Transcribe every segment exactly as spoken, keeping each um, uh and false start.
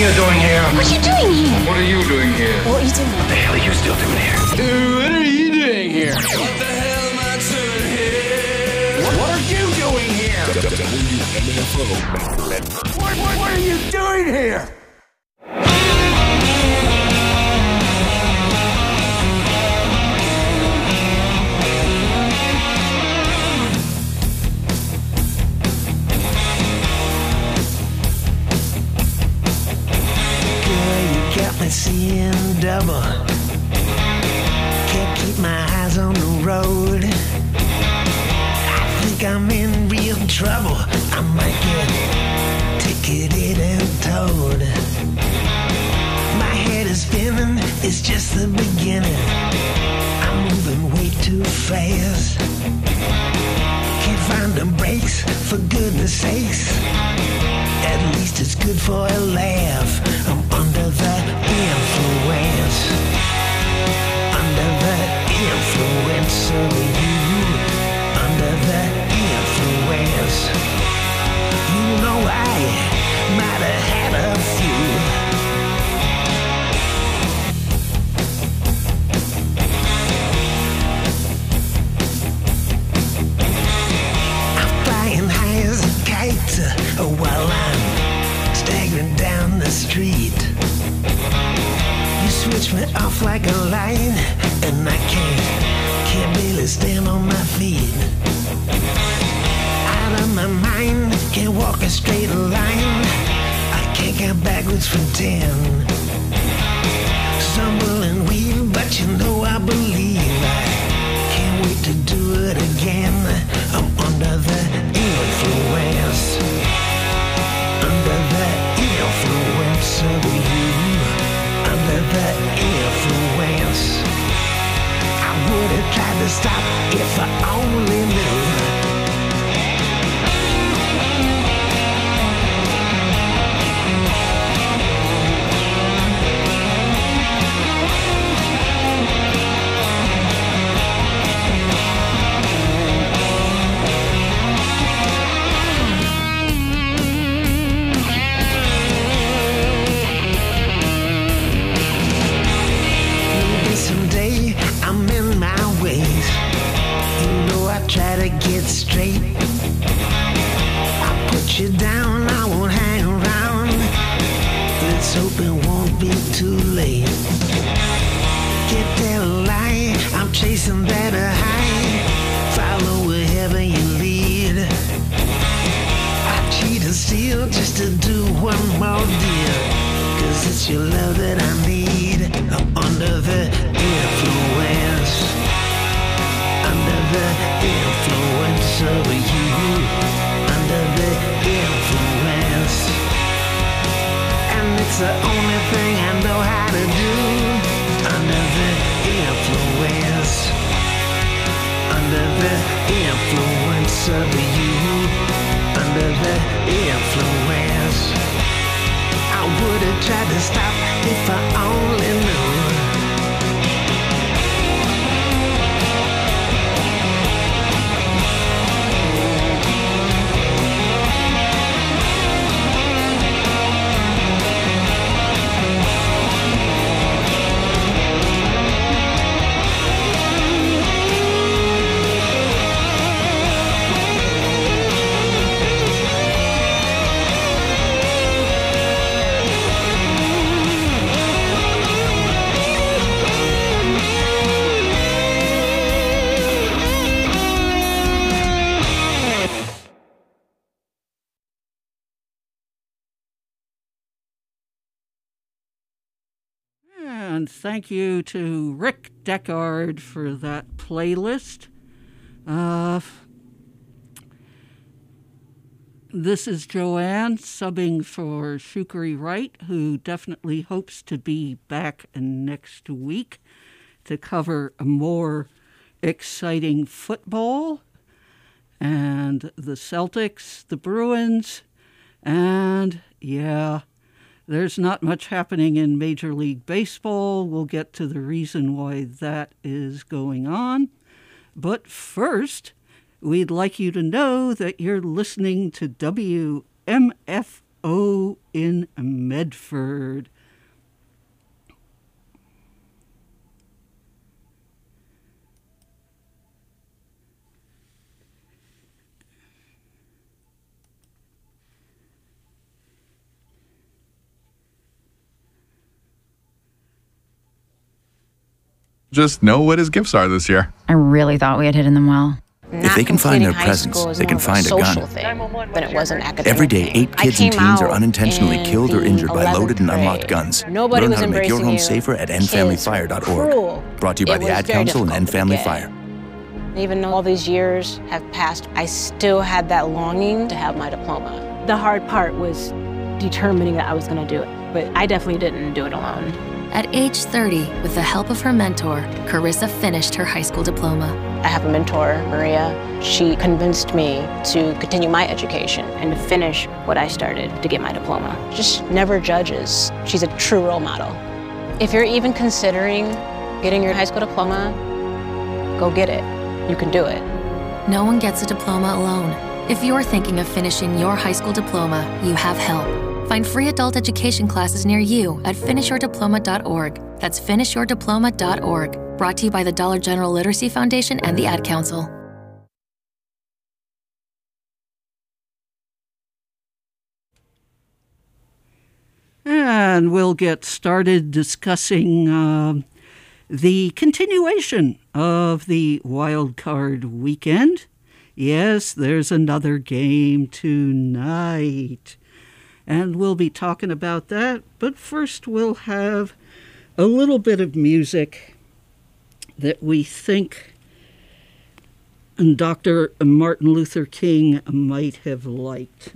you doing here? What are you doing here? What are you doing here? What are you doing? What the hell are you still doing here? Dude, what are you doing here? What the hell am I doing here? What, what are you doing here? W M F O. What, what, what are you doing here? Seeing double, can't keep my eyes on the road. I think I'm in real trouble. I might get ticketed and towed. My head is spinning, it's just the beginning. I'm moving way too fast. Can't find the brakes, for goodness sakes. At least it's good for a laugh. I'm under the influence, under the influence of you, under the influence. You know I might have had a few. I'm flying high as a kite uh, while I'm staggering down the street. You switch me off like a light, and I can't, can't barely stand on my feet. Out of my mind, can't walk a straight line. I can't count backwards from ten. Stumble and weave, but you know I believe. I can't wait to do it again. I'm under the influence, under the influence of you, under the influence. I would have tried to stop if I only knew. Someday I'm in my ways. You know I try to get straight. I'll put you down, I won't hang around. Let's hope it won't be too late. Get that lie, I'm chasing that high. Follow wherever you lead. I cheat and steal just to do one more deal. Cause it's your love that I need. I'm under the influence, under the influence of you, under the influence. And it's the only thing I know how to do. Under the influence, under the influence of you, under the influence. I would have tried to stop if I only knew. And thank you to Rick Deckard for that playlist. Uh, this is Joanne subbing for Shukri Wright, who definitely hopes to be back next week to cover a more exciting football and the Celtics, the Bruins, and yeah, there's not much happening in Major League Baseball. We'll get to the reason why that is going on. But first, we'd like you to know that you're listening to W M F O in Medford. Just know what his gifts are this year. I really thought we had hidden them well. If they can find their presents, they can find a gun. Than it was an academic Every day, thing. eight kids and teens are unintentionally killed or injured by loaded and unlocked guns. Nobody Learn was how to make your embracing home you. safer at end family fire dot org. Cruel. Brought to you by It the was Ad very Council and difficult End to Family get. Fire. Even though all these years have passed, I still had that longing to have my diploma. The hard part was determining that I was going to do it, but I definitely didn't do it alone. At age thirty, with the help of her mentor, Carissa finished her high school diploma. I have a mentor, Maria. She convinced me to continue my education and to finish what I started to get my diploma. Just never judges. She's a true role model. If you're even considering getting your high school diploma, go get it. You can do it. No one gets a diploma alone. If you're thinking of finishing your high school diploma, you have help. Find free adult education classes near you at finish your diploma dot org. That's finish your diploma dot org. Brought to you by the Dollar General Literacy Foundation and the Ad Council. And we'll get started discussing uh, the continuation of the Wild Card Weekend. Yes, there's another game tonight. And we'll be talking about that. But first, we'll have a little bit of music that we think Doctor Martin Luther King might have liked.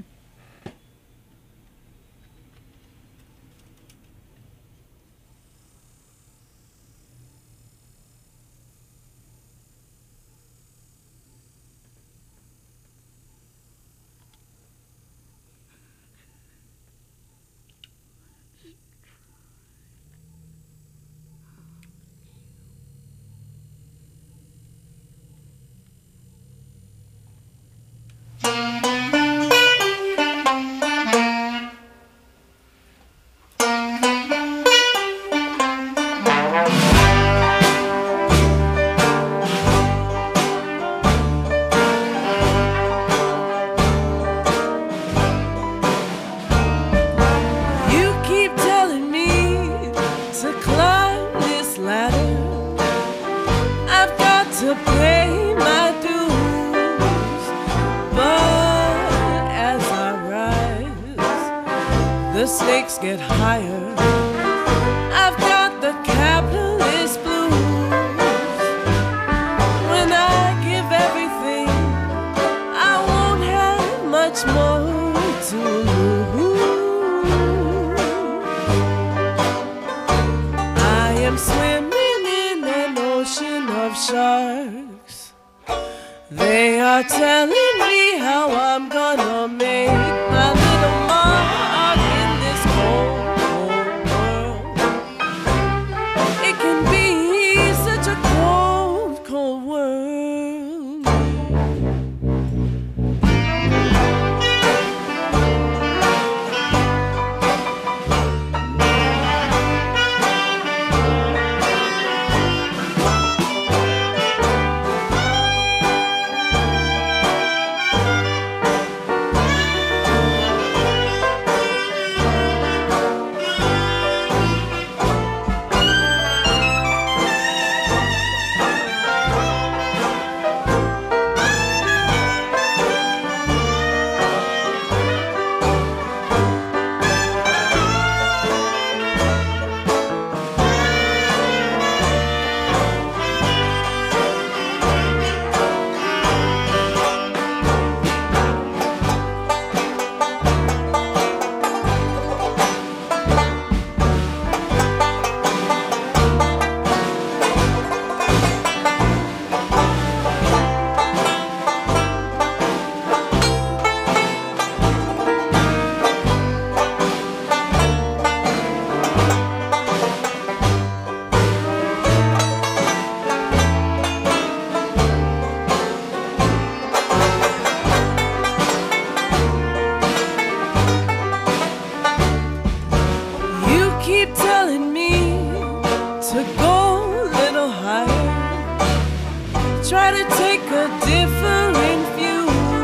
try to take a different view,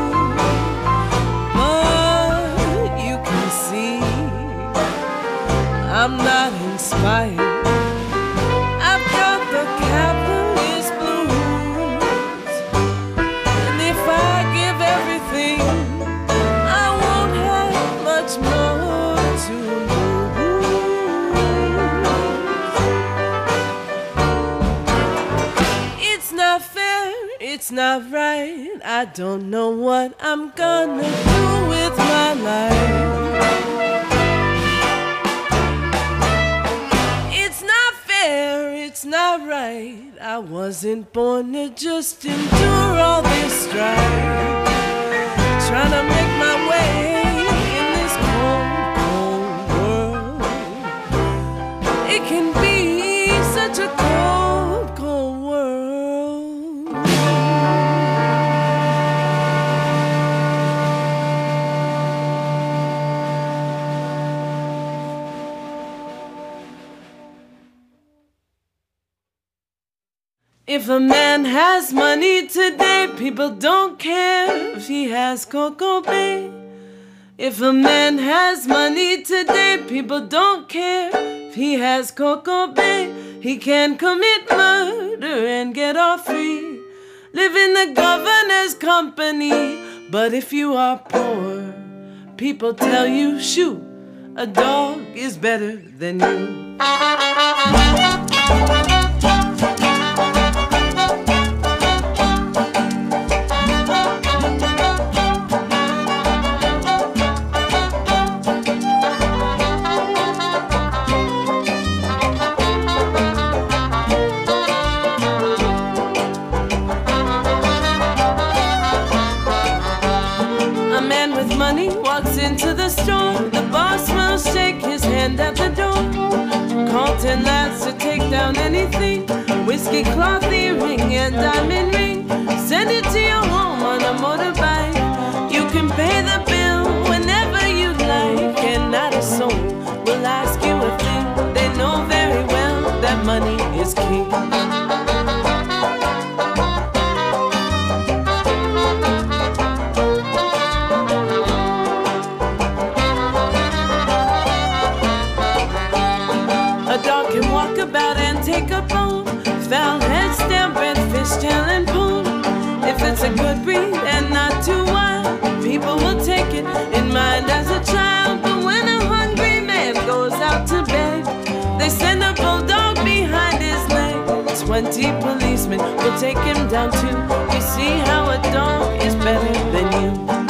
but you can see I'm not inspired. I've got the capitalist blues, and if I give everything, I won't have much more to lose. It's not fair, it's not right. I don't know what I'm gonna do with my life. It's not right. I wasn't born to just endure all this strife, trying to make my way in this cold, cold world. It can be such a cold, cold world. If a man has money today, people don't care if he has Coco Bay. If a man has money today, people don't care if he has Coco Bay. He can commit murder and get off free, live in the governor's company. But if you are poor, people tell you, shoot, a dog is better than you. Into the store, the boss will shake his hand at the door. Call ten lads to take down anything, whiskey cloth earring and diamond ring. Send it to your home on a motorbike. You can pay the bill whenever you like, and not a soul will ask you a thing. They know very well that money is king. Take a bone, foul head, stamp, red fish, tail, and pool. If it's a good breed and not too wild, people will take it in mind as a child. But when a hungry man goes out to bed, they send a bulldog behind his leg. Twenty policemen will take him down too. You see how a dog is better than you.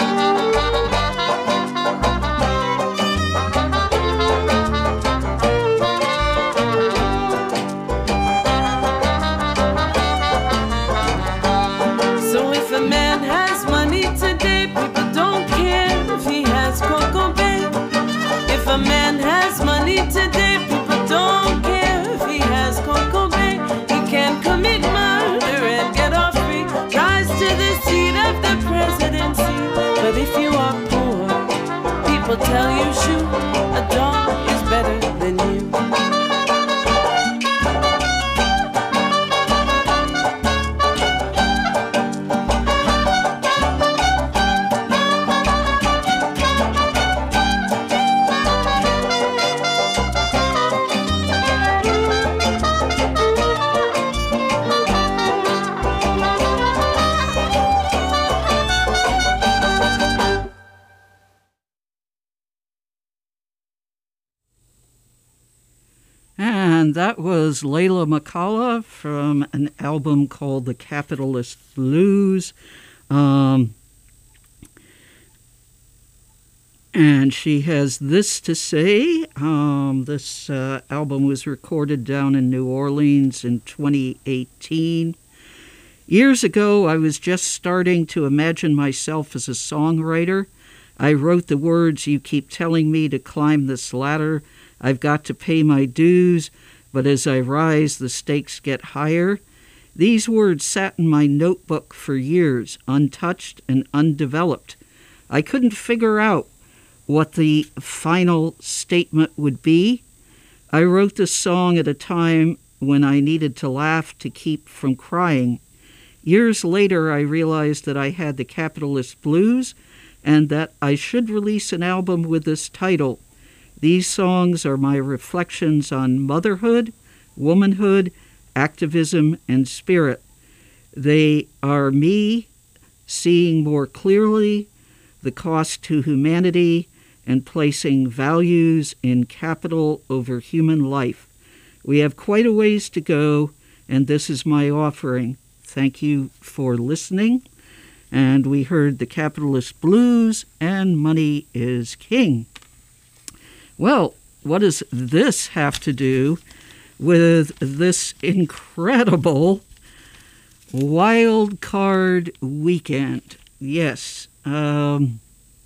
A man has money today, people don't care if he has Coco Bay. He can commit murder and get off free, rise to the seat of the presidency. But if you are poor, people tell you, shoot, a dog is better than you. And that was Layla McCullough from an album called The Capitalist Blues. Um, and she has this to say. Um, this uh, album was recorded down in New Orleans in twenty eighteen. Years ago, I was just starting to imagine myself as a songwriter. I wrote the words, "You keep telling me to climb this ladder. I've got to pay my dues, but as I rise, the stakes get higher." These words sat in my notebook for years, untouched and undeveloped. I couldn't figure out what the final statement would be. I wrote this song at a time when I needed to laugh to keep from crying. Years later, I realized that I had the Capitalist Blues and that I should release an album with this title. These songs are my reflections on motherhood, womanhood, activism, and spirit. They are me seeing more clearly the cost to humanity and placing values in capital over human life. We have quite a ways to go, and this is my offering. Thank you for listening. And we heard the Capitalist Blues and Money is King. Well, what does this have to do with this incredible wild card weekend? Yes, um,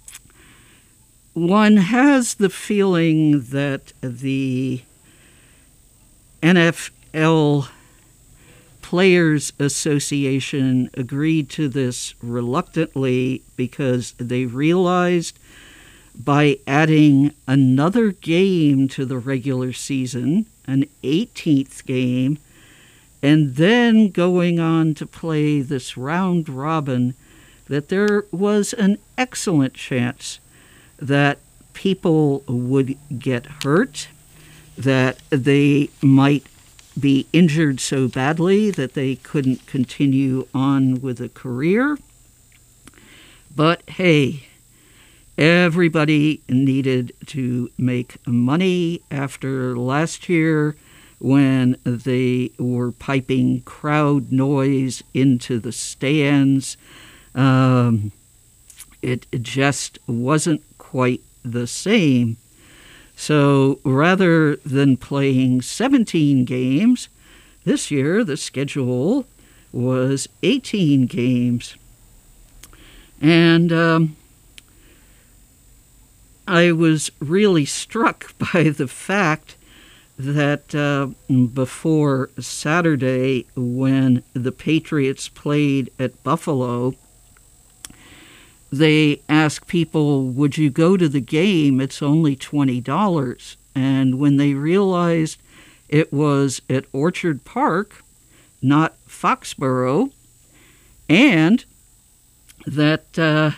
one has the feeling that the N F L Players Association agreed to this reluctantly because they realized by adding another game to the regular season, an eighteenth game, and then going on to play this round robin, that there was an excellent chance that people would get hurt, that they might be injured so badly that they couldn't continue on with a career. But hey, everybody needed to make money after last year when they were piping crowd noise into the stands. Um, it just wasn't quite the same. So rather than playing seventeen games, this year the schedule was eighteen games. And um, I was really struck by the fact that uh, before Saturday, when the Patriots played at Buffalo, they asked people, would you go to the game? It's only twenty dollars. And when they realized it was at Orchard Park, not Foxborough, and that uh,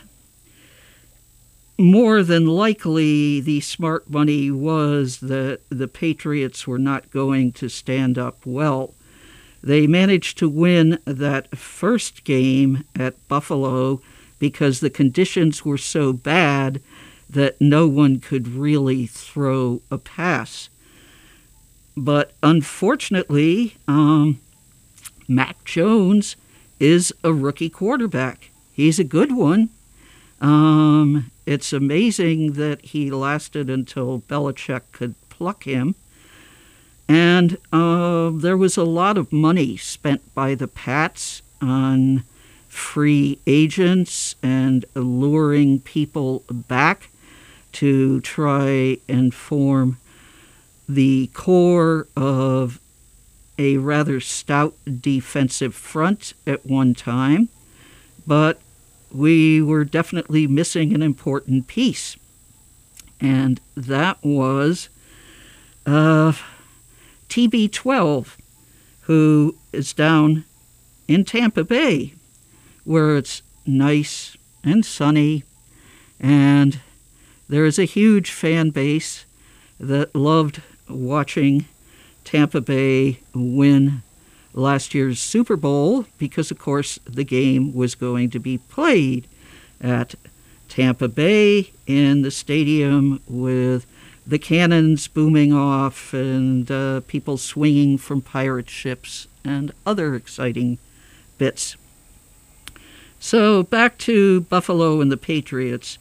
more than likely the smart money was that the Patriots were not going to stand up well, they managed to win that first game at Buffalo because the conditions were so bad that no one could really throw a pass. But unfortunately, um, Mac Jones is a rookie quarterback. He's a good one. Um, it's amazing that he lasted until Belichick could pluck him. And uh, there was a lot of money spent by the Pats on free agents and luring people back to try and form the core of a rather stout defensive front at one time. But we were definitely missing an important piece, and that was uh, T B twelve, who is down in Tampa Bay, where it's nice and sunny, and there is a huge fan base that loved watching Tampa Bay win last year's Super Bowl because, of course, the game was going to be played at Tampa Bay in the stadium with the cannons booming off and uh, people swinging from pirate ships and other exciting bits. So back to Buffalo and the Patriots.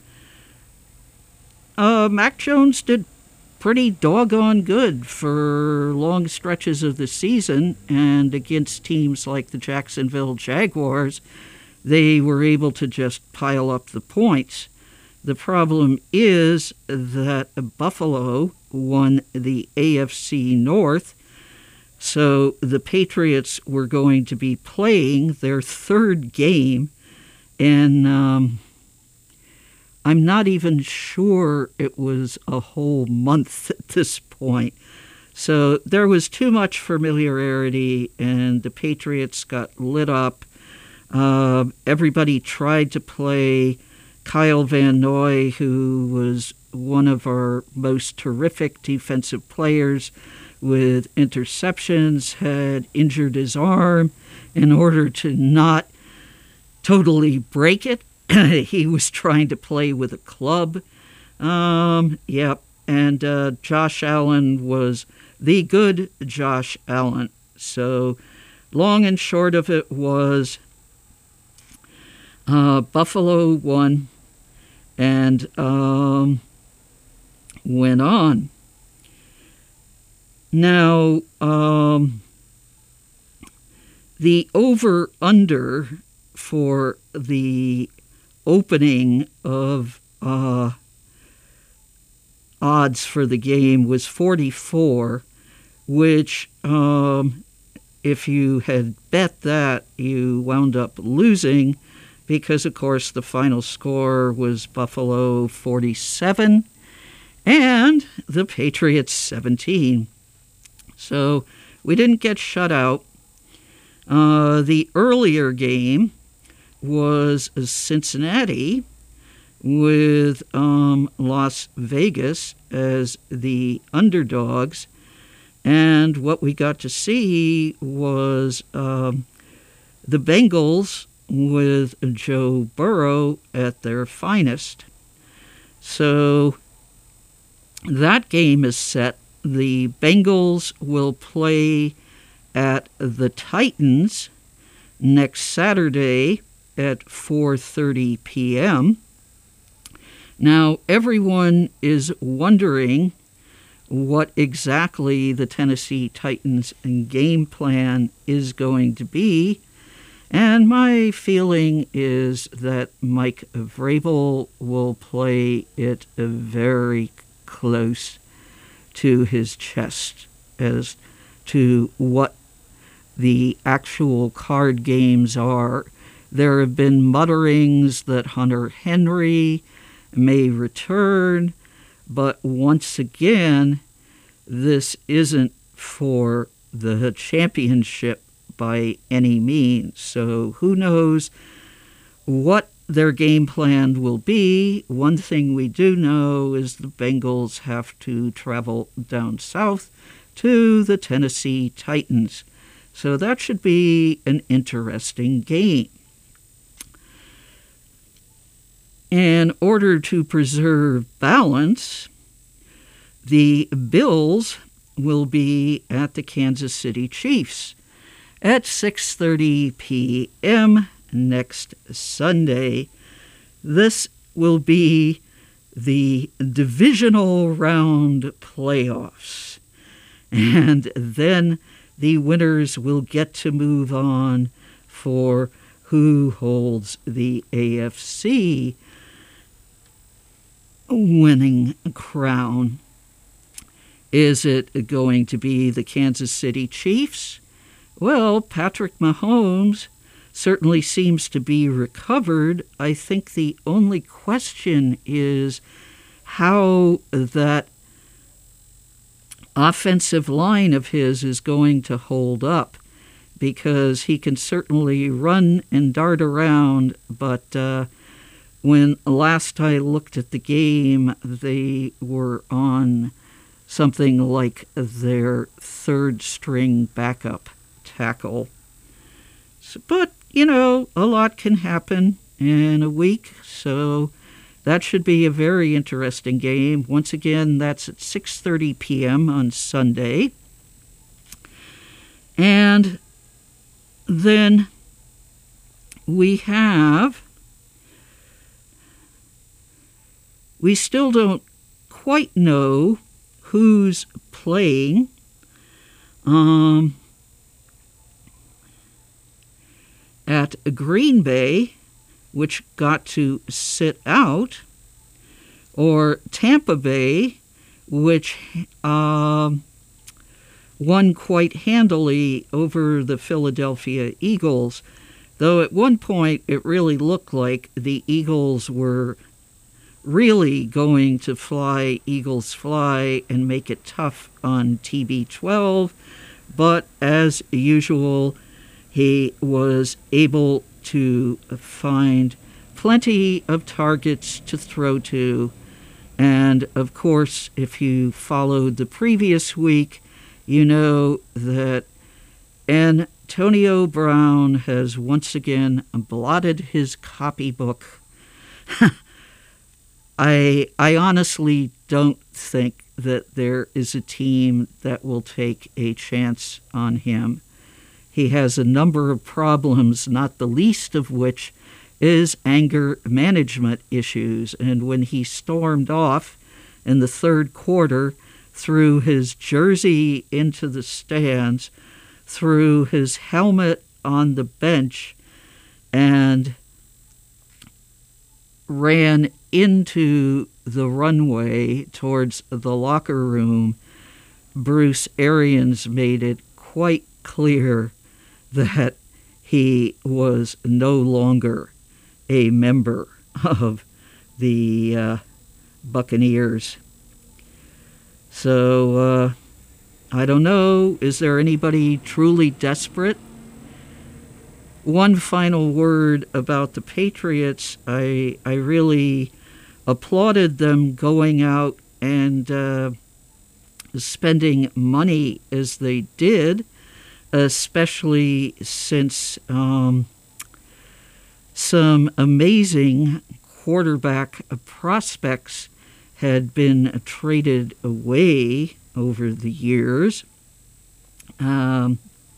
Uh, Mac Jones did pretty doggone good for long stretches of the season, and against teams like the Jacksonville Jaguars, they were able to just pile up the points. The problem is that Buffalo won the A F C North, so the Patriots were going to be playing their third game, and um, I'm not even sure it was a whole month at this point. So there was too much familiarity, and the Patriots got lit up Uh, everybody tried to play Kyle Van Noy, who was one of our most terrific defensive players with interceptions, had injured his arm. In order to not totally break it, he was trying to play with a club. Um, yep, and uh, Josh Allen was the good Josh Allen. So long and short of it was uh, Buffalo won and um, went on. Now, um, the over-under for the opening of uh, odds for the game was forty-four, which, um, if you had bet that, you wound up losing because, of course, the final score was Buffalo forty-seven and the Patriots seventeen. So we didn't get shut out. Uh, the earlier game was Cincinnati with um, Las Vegas as the underdogs. And what we got to see was um, the Bengals with Joe Burrow at their finest. So that game is set. The Bengals will play at the Titans next Saturday at four thirty p.m. Now, everyone is wondering what exactly the Tennessee Titans' game plan is going to be, and my feeling is that Mike Vrabel will play it very close to his chest as to what the actual card games are. There have been mutterings that Hunter Henry may return, but once again, this isn't for the championship by any means. So who knows what their game plan will be. One thing we do know is the Bengals have to travel down south to the Tennessee Titans. So that should be an interesting game. In order to preserve balance, the Bills will be at the Kansas City Chiefs at six thirty p.m. next Sunday. This will be the divisional round playoffs. And then the winners will get to move on for who holds the A F C winning crown. Is it going to be the Kansas City Chiefs? Well, Patrick Mahomes certainly seems to be recovered. I think the only question is how that offensive line of his is going to hold up, because he can certainly run and dart around, but uh, when last I looked at the game, they were on something like their third string backup tackle. So, but, you know, a lot can happen in a week, so that should be a very interesting game. Once again, that's at six thirty p.m. on Sunday. And then we have, we still don't quite know who's playing. Um, at Green Bay, which got to sit out, or Tampa Bay, which um, won quite handily over the Philadelphia Eagles, though at one point it really looked like the Eagles were really going to fly Eagles fly and make it tough on T B twelve, but as usual, he was able to find plenty of targets to throw to. And, of course, if you followed the previous week, you know that Antonio Brown has once again blotted his copybook. I, I honestly don't think that there is a team that will take a chance on him. He has a number of problems, not the least of which is anger management issues. And when he stormed off in the third quarter, threw his jersey into the stands, threw his helmet on the bench, and ran into the runway towards the locker room, Bruce Arians made it quite clear that he was no longer a member of the uh, Buccaneers. So, uh, I don't know, is there anybody truly desperate? One final word about the Patriots. I, I really applauded them going out and uh, spending money as they did, especially since um, some amazing quarterback prospects had been traded away over the years. Um,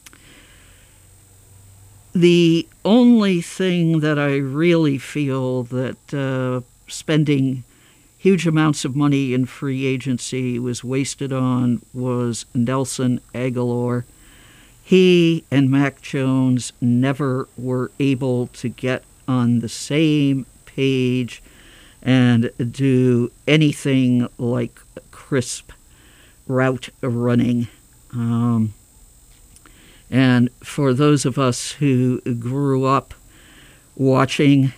the only thing that I really feel that uh, spending huge amounts of money in free agency was wasted on was Nelson Agholor. He and Mac Jones never were able to get on the same page and do anything like crisp route running. Um, and for those of us who grew up watching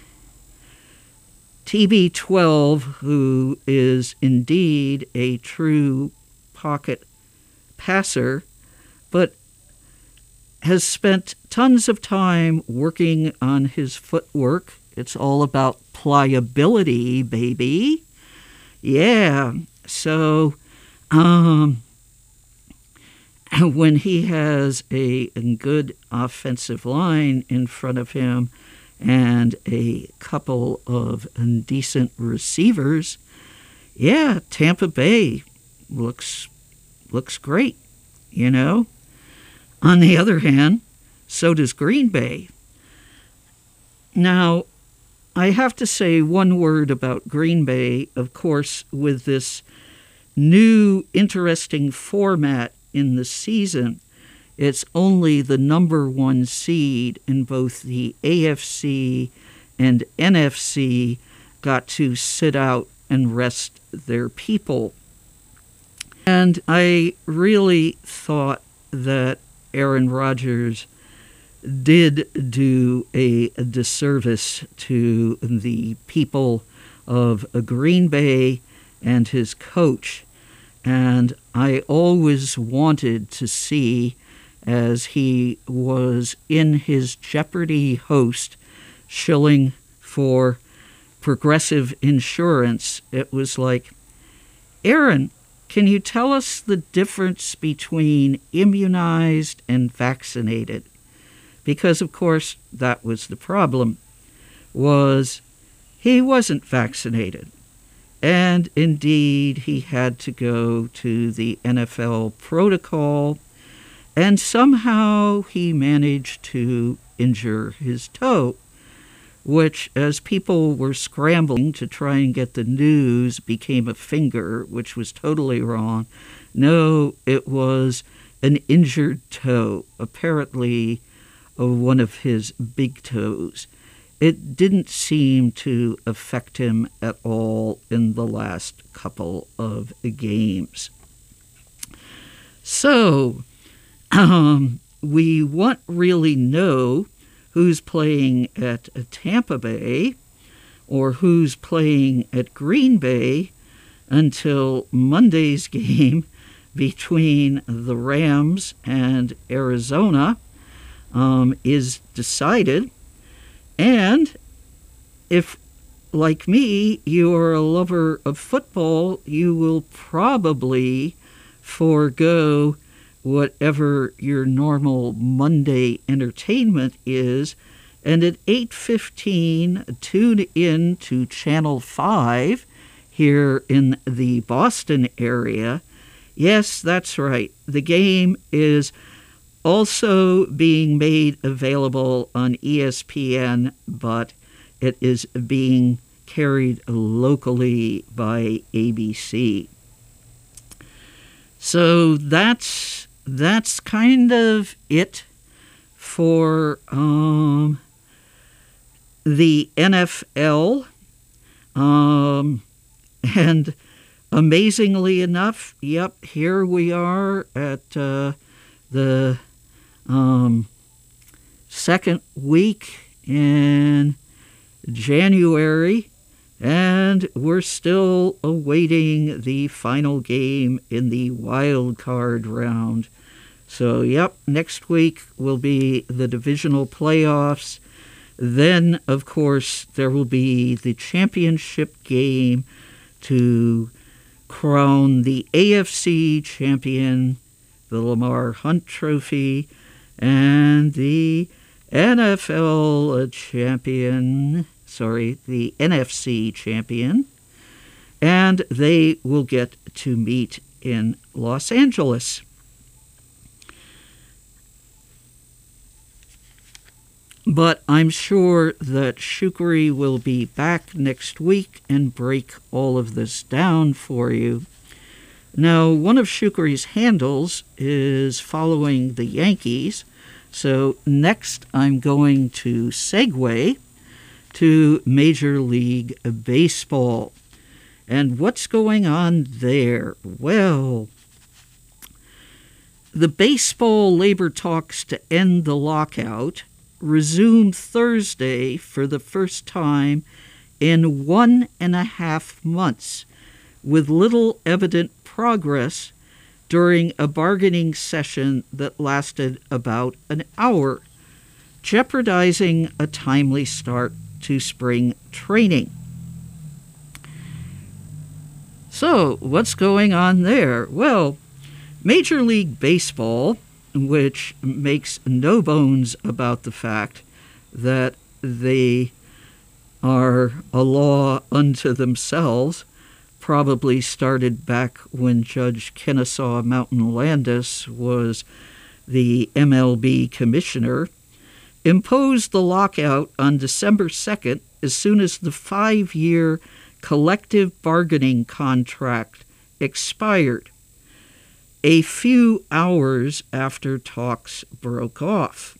T B twelve, who is indeed a true pocket passer, but has spent tons of time working on his footwork. It's all about pliability, baby. Yeah, so um, when he has a, a good offensive line in front of him and a couple of decent receivers, yeah, Tampa Bay looks looks great, you know. On the other hand, so does Green Bay. Now, I have to say one word about Green Bay, of course, with this new interesting format in the season. It's only the number one seed in both the A F C and N F C got to sit out and rest their people. And I really thought that Aaron Rodgers did do a disservice to the people of Green Bay and his coach. And I always wanted to see, as he was in his Jeopardy host shilling for Progressive Insurance, it was like, Aaron, can you tell us the difference between immunized and vaccinated? Because, of course, that was the problem, was he wasn't vaccinated. And indeed, he had to go to the N F L protocol, and somehow he managed to injure his toe, which, as people were scrambling to try and get the news, became a finger, which was totally wrong. No, it was an injured toe, apparently of one of his big toes. It didn't seem to affect him at all in the last couple of games. So, um, we won't really know who's playing at Tampa Bay or who's playing at Green Bay until Monday's game between the Rams and Arizona um, is decided. if, like me, you are a lover of football, you will probably forego whatever your normal Monday entertainment is, and at eight fifteen, tune in to Channel five here in the Boston area. Yes, that's right. The game is also being made available on E S P N, but it is being carried locally by A B C. So that's that's kind of it for um, the N F L. Um, and amazingly enough, yep, here we are at uh, the um, second week in January, and we're still awaiting the final game in the wild card round. So, yep, next week will be the divisional playoffs. Then, of course, there will be the championship game to crown the A F C champion, the Lamar Hunt Trophy, and the N F L champion, sorry, the N F C champion, and they will get to meet in Los Angeles. But I'm sure that Shukri will be back next week and break all of this down for you. Now, one of Shukri's handles is following the Yankees, so next I'm going to segue to Major League Baseball. And what's going on there? Well, the baseball labor talks to end the lockout resume Thursday for the first time in one and a half months, with little evident progress during a bargaining session that lasted about an hour, jeopardizing a timely start to spring training. So, what's going on there? Well, Major League Baseball, which makes no bones about the fact that they are a law unto themselves, probably started back when Judge Kennesaw Mountain Landis was the M L B commissioner, imposed the lockout on December second as soon as the five-year collective bargaining contract expired, a few hours after talks broke off.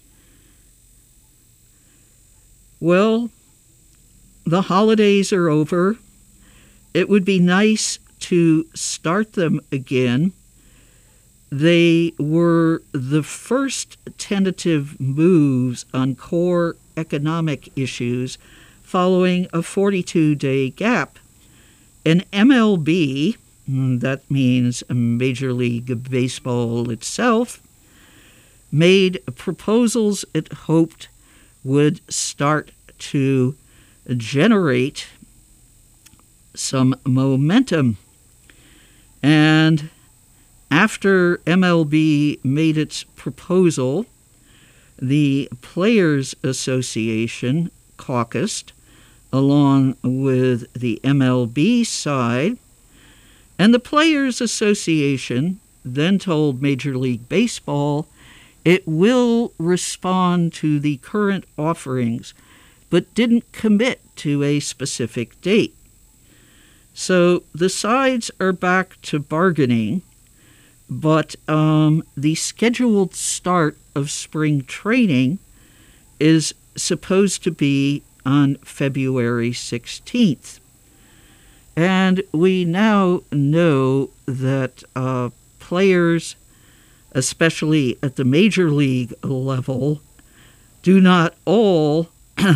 Well, the holidays are over. It would be nice to start them again. They were the first tentative moves on core economic issues following a forty-two day gap. And M L B, that means Major League Baseball itself, made proposals it hoped would start to generate some momentum. And after M L B made its proposal, the Players Association caucused along with the M L B side, and the Players Association then told Major League Baseball it will respond to the current offerings, but didn't commit to a specific date. So the sides are back to bargaining, but um, the scheduled start of spring training is supposed to be on February sixteenth. And we now know that uh, players, especially at the major league level, do not all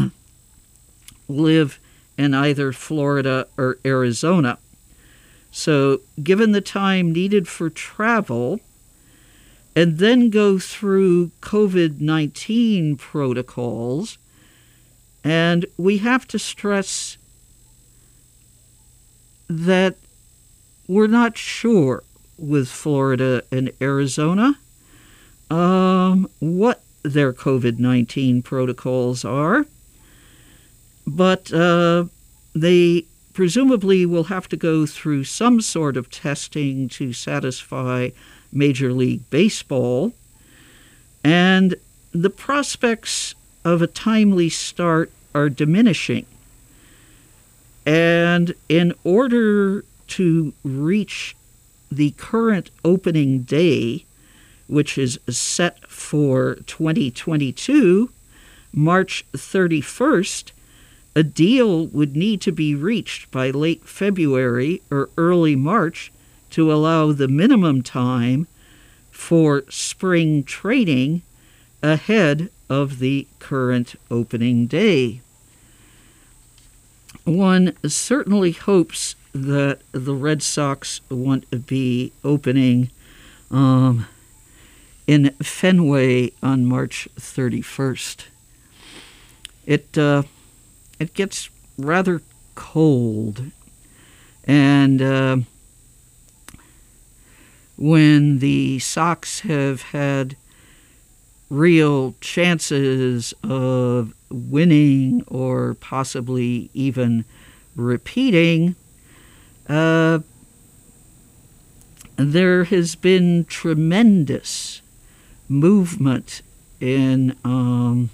live in either Florida or Arizona. So given the time needed for travel, and then go through COVID nineteen protocols, And we have to stress that we're not sure with Florida and Arizona um, what their COVID nineteen protocols are, but uh, they presumably will have to go through some sort of testing to satisfy Major League Baseball, and the prospects of a timely start are diminishing. And in order to reach the current opening day, which is set for twenty twenty-two, March thirty-first, a deal would need to be reached by late February or early March to allow the minimum time for spring training ahead of the current opening day. One certainly hopes that the Red Sox want to be opening um, in Fenway on March thirty-first. It uh, it gets rather cold, and uh, when the Sox have had real chances of winning or possibly even repeating, uh, there has been tremendous movement in um,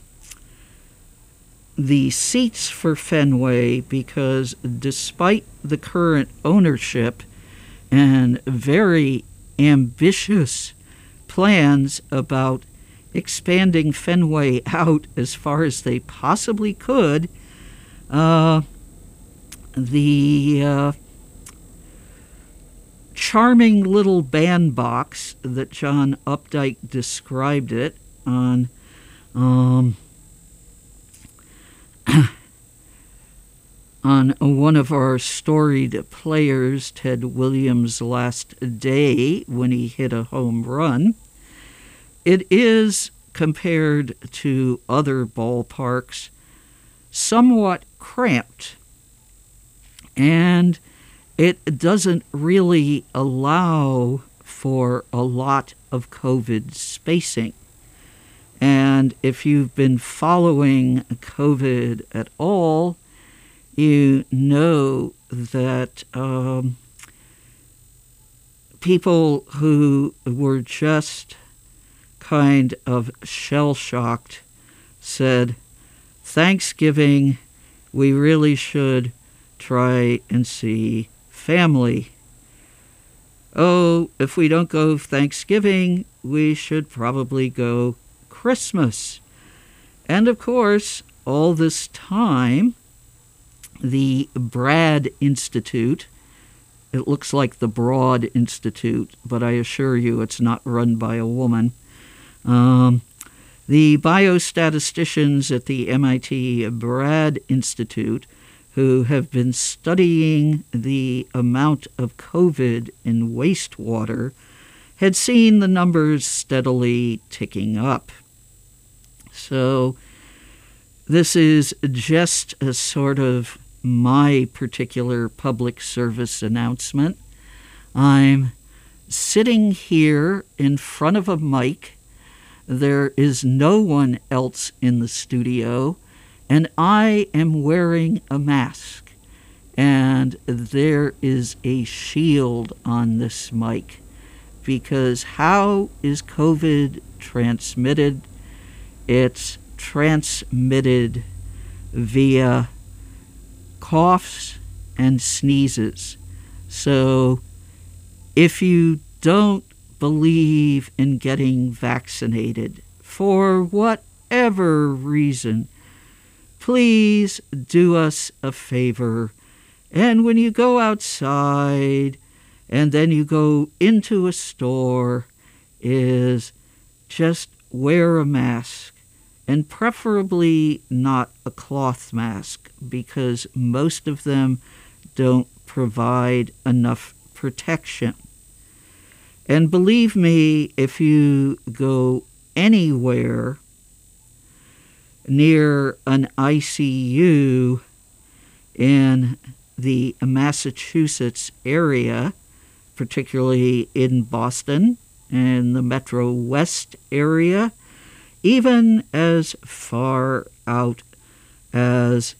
the seats for Fenway, because despite the current ownership and very ambitious plans about expanding Fenway out as far as they possibly could, uh, the uh, charming little bandbox that John Updike described it on um, on one of our storied players, Ted Williams' last day when he hit a home run. It is, compared to other ballparks, somewhat cramped, and it doesn't really allow for a lot of COVID spacing. And if you've been following COVID at all, you know that um, people who were just kind of shell-shocked said, Thanksgiving, we really should try and see family. Oh, if we don't go Thanksgiving, we should probably go Christmas. And of course, all this time, the Brad Institute, it looks like the Broad Institute, but I assure you it's not run by a woman. Um, the biostatisticians at the M I T Brad Institute, who have been studying the amount of COVID in wastewater, had seen the numbers steadily ticking up. So this is just a sort of my particular public service announcement. I'm sitting here in front of a mic. There is no one else in the studio, and I am wearing a mask. And there is a shield on this mic, because how is COVID transmitted? It's transmitted via coughs and sneezes. So if you don't believe in getting vaccinated for whatever reason, please do us a favor. And when you go outside and then you go into a store, is just wear a mask, and preferably not a cloth mask, because most of them don't provide enough protection. And believe me, if you go anywhere near an I C U in the Massachusetts area, particularly in Boston and the Metro West area, even as far out as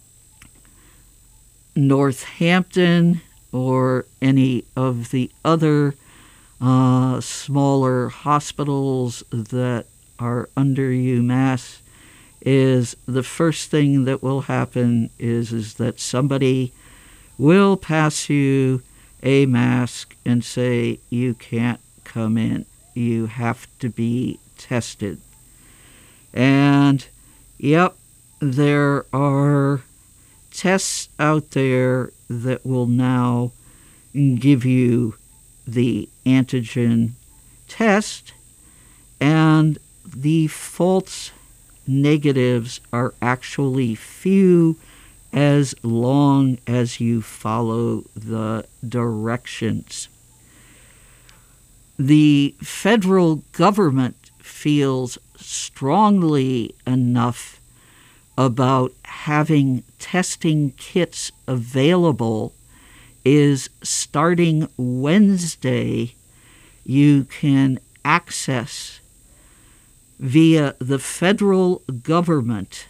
Northampton or any of the other uh, smaller hospitals that are under UMass, is the first thing that will happen is, is that somebody will pass you a mask and say, you can't come in. You have to be tested. And, yep, there are tests out there that will now give you the antigen test, and the false negatives are actually few as long as you follow the directions. The federal government feels strongly enough about having testing kits available is starting Wednesday, you can access via the federal government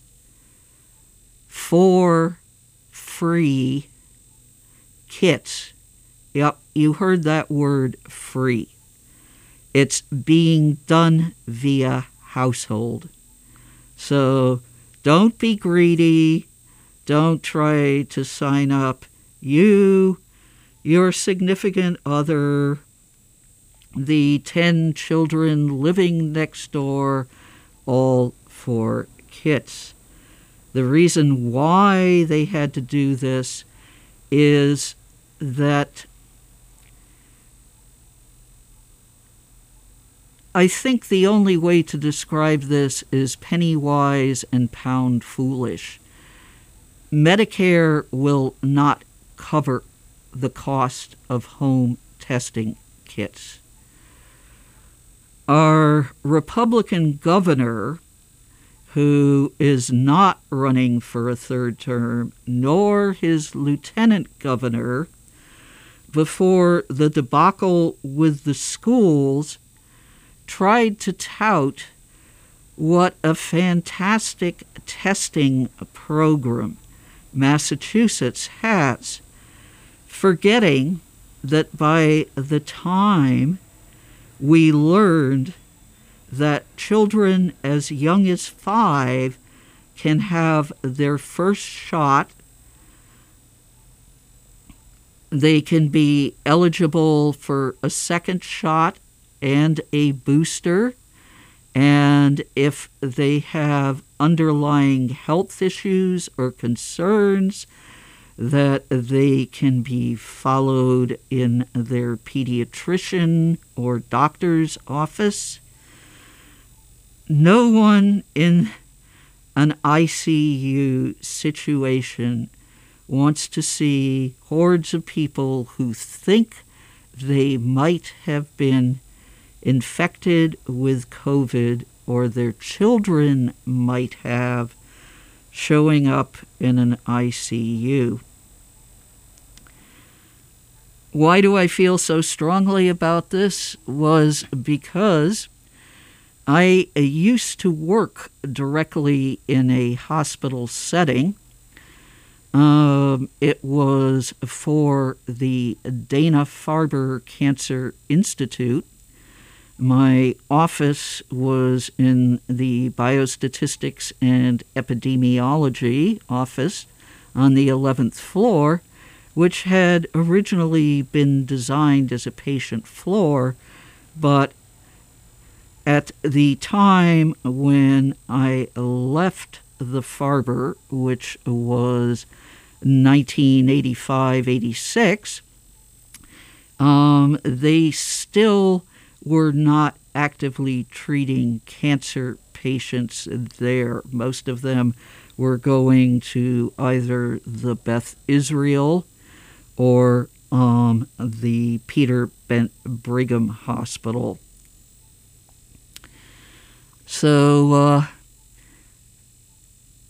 for free kits. Yep, you heard that word, free. It's being done via household. So don't be greedy. Don't try to sign up you, your significant other, the ten children living next door, all for kits. The reason why they had to do this is that I think the only way to describe this is penny wise and pound foolish. Medicare will not cover the cost of home testing kits. Our Republican governor, who is not running for a third term, nor his lieutenant governor, before the debacle with the schools, tried to tout what a fantastic testing program Massachusetts has, forgetting that by the time we learned that children as young as five can have their first shot, they can be eligible for a second shot and a booster, and if they have underlying health issues or concerns, that they can be followed in their pediatrician or doctor's office. No one in an I C U situation wants to see hordes of people who think they might have been infected with COVID or their children might have showing up in an I C U. Why do I feel so strongly about this? Was because I used to work directly in a hospital setting. Um, it was for the Dana-Farber Cancer Institute. My office was in the Biostatistics and Epidemiology office on the eleventh floor, which had originally been designed as a patient floor, but at the time when I left the Farber, which was nineteen eighty-five eighty-six, um, they still were not actively treating cancer patients there. Most of them were going to either the Beth Israel or um, the Peter Bent Brigham Hospital. So uh,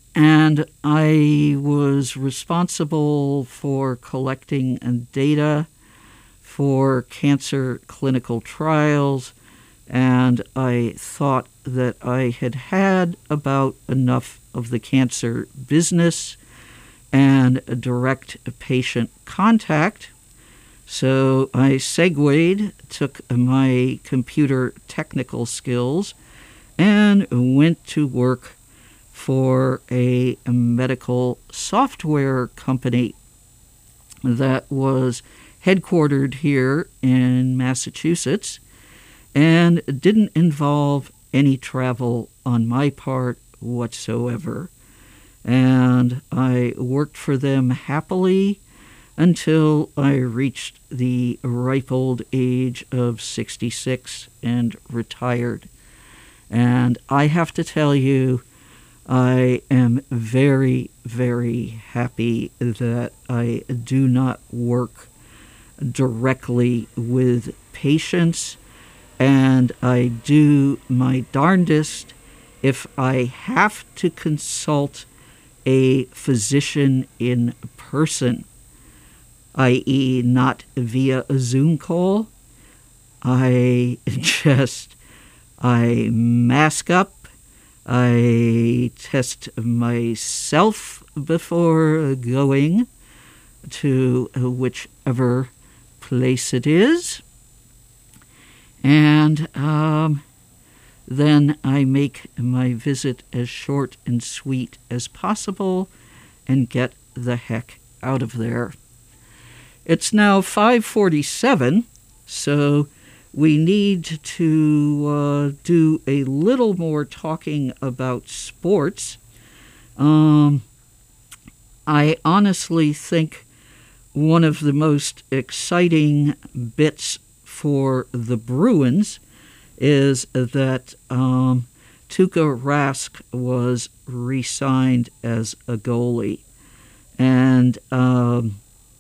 And I was responsible for collecting data for cancer clinical trials, and I thought that I had had about enough of the cancer business and direct patient contact. So I segued, took my computer technical skills, and went to work for a medical software company that was headquartered here in Massachusetts and didn't involve any travel on my part whatsoever. And I worked for them happily until I reached the ripe old age of sixty-six and retired. And I have to tell you, I am very, very happy that I do not work directly with patients, and I do my darndest if I have to consult a physician in person, that is not via a Zoom call. I just, I mask up, I test myself before going to whichever place it is, and um, then I make my visit as short and sweet as possible and get the heck out of there. It's now five forty-seven, so we need to uh, do a little more talking about sports. Um, I honestly think one of the most exciting bits for the Bruins is that um, Tuukka Rask was re-signed as a goalie. And um,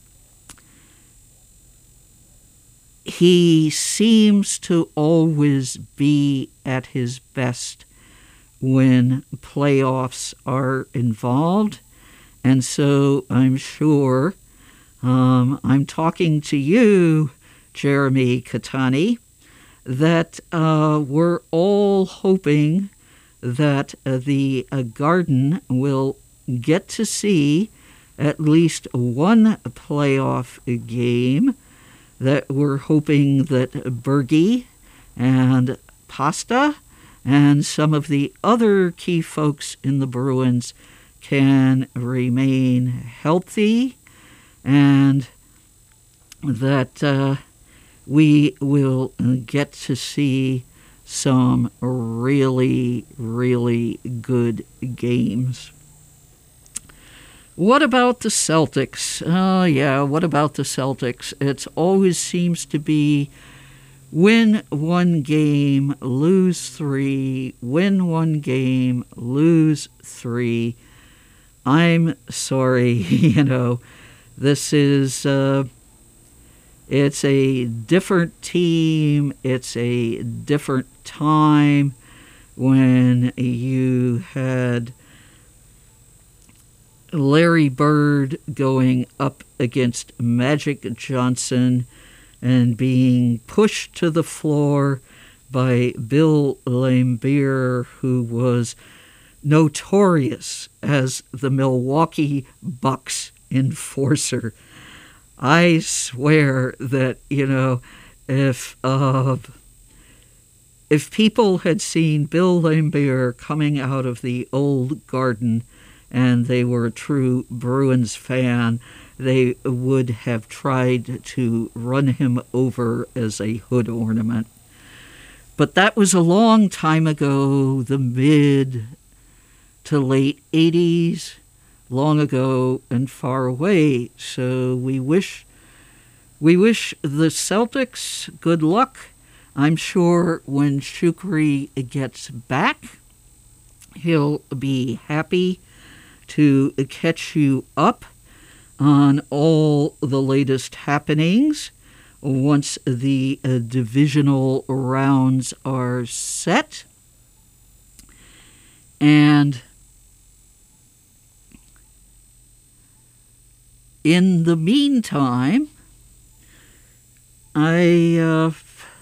he seems to always be at his best when playoffs are involved. And so I'm sure um, I'm talking to you, Jeremy Catani, that uh, we're all hoping that uh, the uh, Garden will get to see at least one playoff game, that we're hoping that Bergie and Pasta and some of the other key folks in the Bruins can remain healthy, and that uh, we will get to see some really, really good games. What about the Celtics? Oh, yeah, what about the Celtics? It always seems to be win one game, lose three, win one game, lose three. I'm sorry, you know, this is, uh, it's a different team, it's a different time when you had Larry Bird going up against Magic Johnson and being pushed to the floor by Bill Laimbeer, who was notorious as the Milwaukee Bucks enforcer. I swear that, you know, if uh, if people had seen Bill Laimbeer coming out of the old Garden and they were a true Bruins fan, they would have tried to run him over as a hood ornament. But that was a long time ago, the mid to late eighties, long ago and far away. So we wish we wish the Celtics good luck. I'm sure when Shukri gets back, he'll be happy to catch you up on all the latest happenings once the uh, divisional rounds are set. And in the meantime, I uh,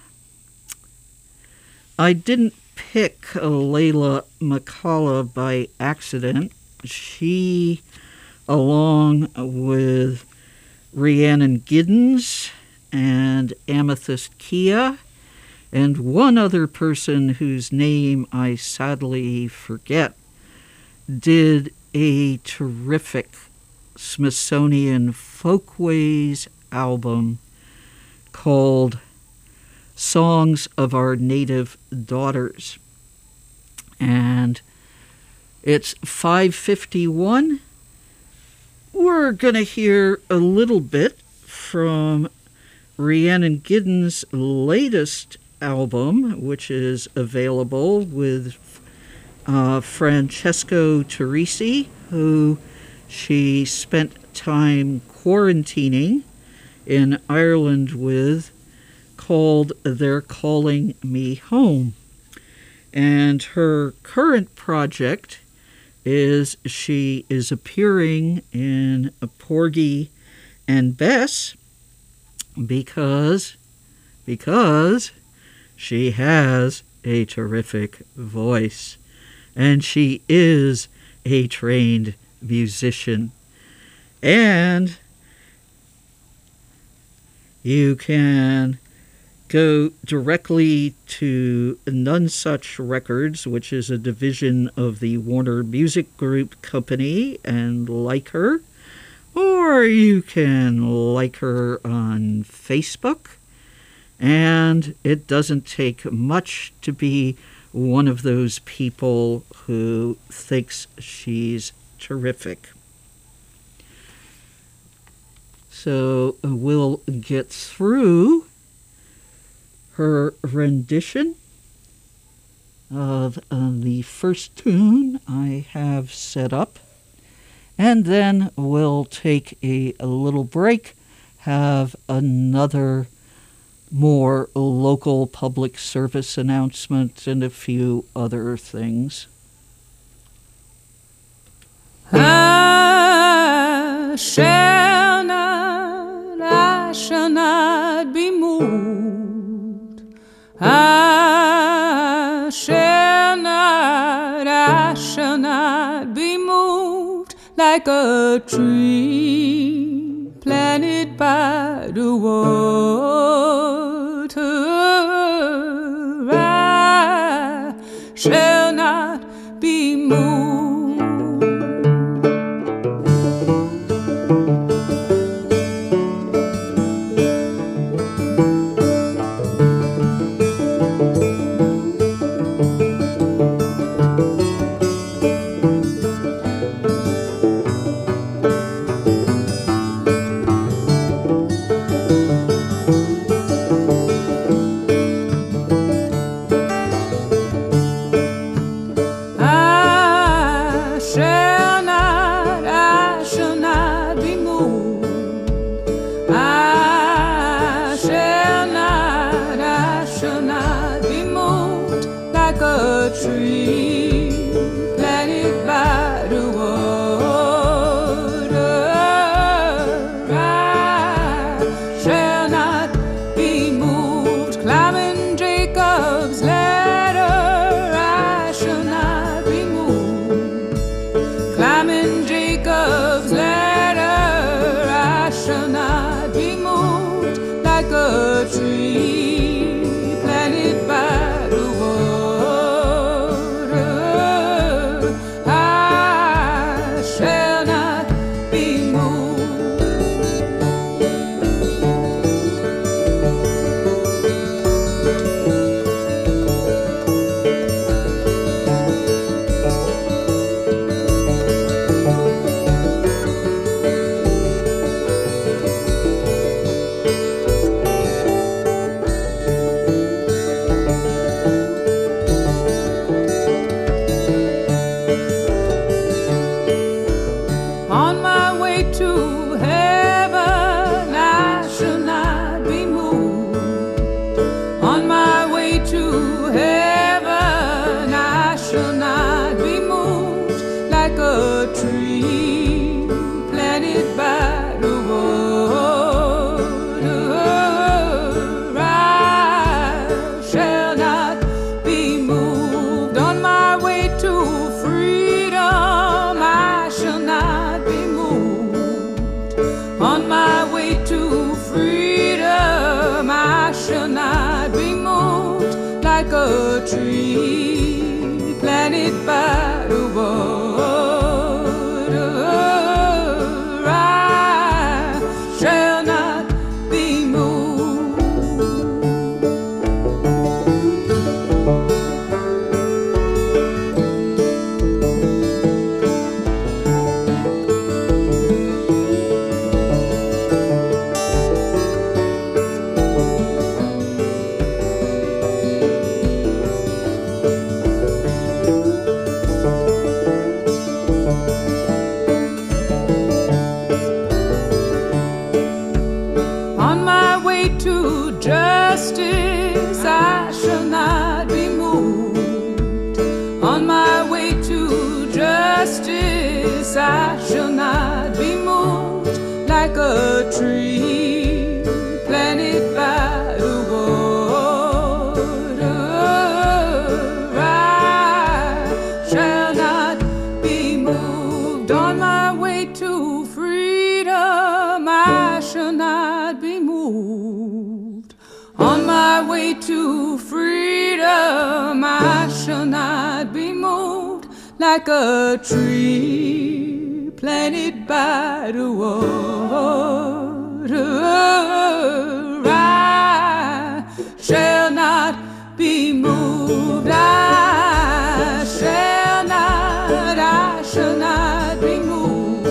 I didn't pick Layla McCullough by accident. She, along with Rhiannon Giddens and Amethyst Kia, and one other person whose name I sadly forget, did a terrific Smithsonian Folkways album called Songs of Our Native Daughters. And it's five fifty-one. We're going to hear a little bit from Rhiannon Giddens' latest album, which is available with uh, Francesco Teresi, who she spent time quarantining in Ireland with, called They're Calling Me Home. And her current project is she is appearing in Porgy and Bess because, because she has a terrific voice, and she is a trained musician. And you can go directly to Nonesuch Records, which is a division of the Warner Music Group company, and like her. Or you can like her on Facebook. And it doesn't take much to be one of those people who thinks she's terrific. So we'll get through her rendition of uh, the first tune I have set up, and then we'll take a, a little break, have another more local public service announcement, and a few other things. I shall not, I shall not be moved. I shall not, I shall not be moved like a tree planted by the water. I shall not be moved. like a tree planted by the to freedom, I shall not be moved. On my way to freedom, I shall not be moved. Like a tree planted by the water, I shall not be moved. I shall not, I shall not be moved.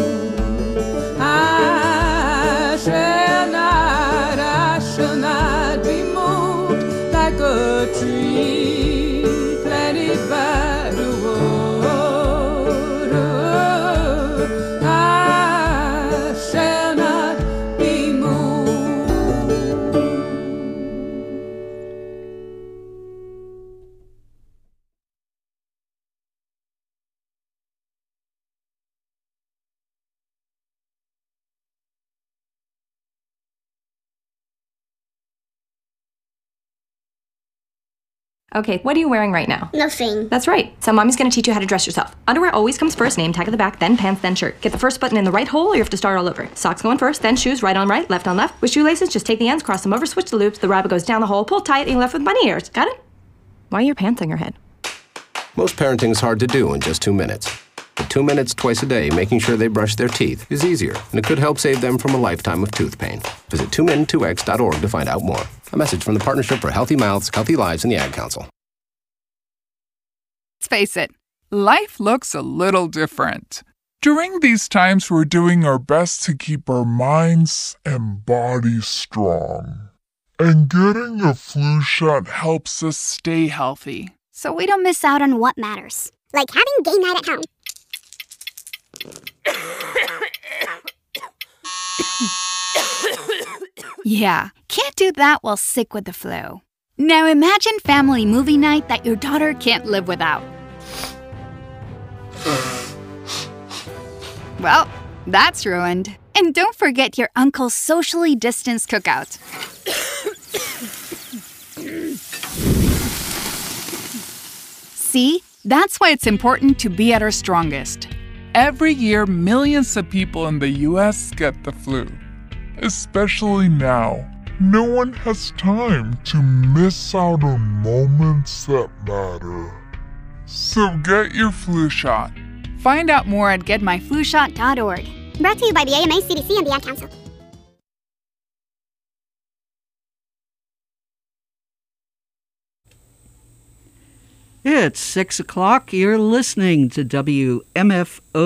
I shall not, I shall not be moved. Like a tree planted by the water, I shall not be moved. Okay, what are you wearing right now? Nothing. That's right. So mommy's gonna teach you how to dress yourself. Underwear always comes first, name tag at the back, then pants, then shirt. Get the first button in the right hole or you have to start all over. Socks going first, then shoes, right on right, left on left. With shoelaces, just take the ends, cross them over, switch the loops, the rabbit goes down the hole, pull tight, and you're left with bunny ears. Got it? Why are your pants on your head? Most parenting is hard to do in just two minutes. But two minutes twice a day making sure they brush their teeth is easier, and it could help save them from a lifetime of tooth pain. Visit two min two x dot org to find out more. A message from the Partnership for Healthy Mouths, Healthy Lives, and the Ad Council. Let's face it, life looks a little different. During these times, we're doing our best to keep our minds and bodies strong. And getting a flu shot helps us stay healthy. So we don't miss out on what matters. Like having game night at home. Yeah, can't do that while sick with the flu. Now imagine family movie night that your daughter can't live without. Well, that's ruined. And don't forget your uncle's socially distanced cookout. See? That's why it's important to be at our strongest. Every year, millions of people in the U S get the flu. Especially now. No one has time to miss out on moments that matter. So get your flu shot. Find out more at get my flu shot dot org. Brought to you by the A M A, C D C, and the Ad Council. It's six o'clock. You're listening to W M F O.